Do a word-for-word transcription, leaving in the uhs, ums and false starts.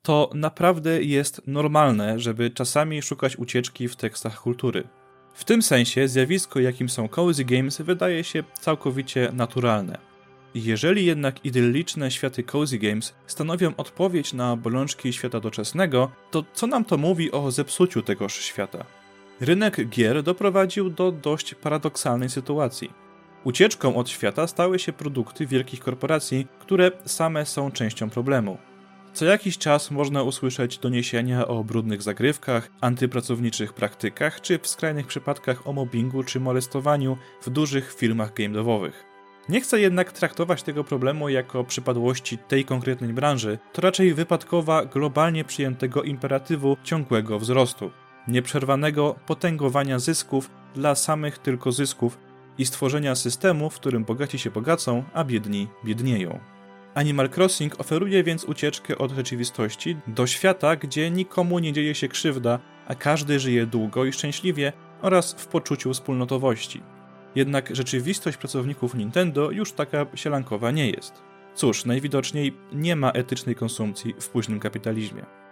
to naprawdę jest normalne, żeby czasami szukać ucieczki w tekstach kultury. W tym sensie zjawisko, jakim są cozy games, wydaje się całkowicie naturalne. Jeżeli jednak idylliczne światy cozy games stanowią odpowiedź na bolączki świata doczesnego, to co nam to mówi o zepsuciu tegoż świata? Rynek gier doprowadził do dość paradoksalnej sytuacji. Ucieczką od świata stały się produkty wielkich korporacji, które same są częścią problemu. Co jakiś czas można usłyszeć doniesienia o brudnych zagrywkach, antypracowniczych praktykach, czy w skrajnych przypadkach o mobbingu czy molestowaniu w dużych firmach game devowych. Nie chcę jednak traktować tego problemu jako przypadłości tej konkretnej branży, to raczej wypadkowa globalnie przyjętego imperatywu ciągłego wzrostu, nieprzerwanego potęgowania zysków dla samych tylko zysków i stworzenia systemu, w którym bogaci się bogacą, a biedni biednieją. Animal Crossing oferuje więc ucieczkę od rzeczywistości do świata, gdzie nikomu nie dzieje się krzywda, a każdy żyje długo i szczęśliwie oraz w poczuciu wspólnotowości. Jednak rzeczywistość pracowników Nintendo już taka sielankowa nie jest. Cóż, najwidoczniej nie ma etycznej konsumpcji w późnym kapitalizmie.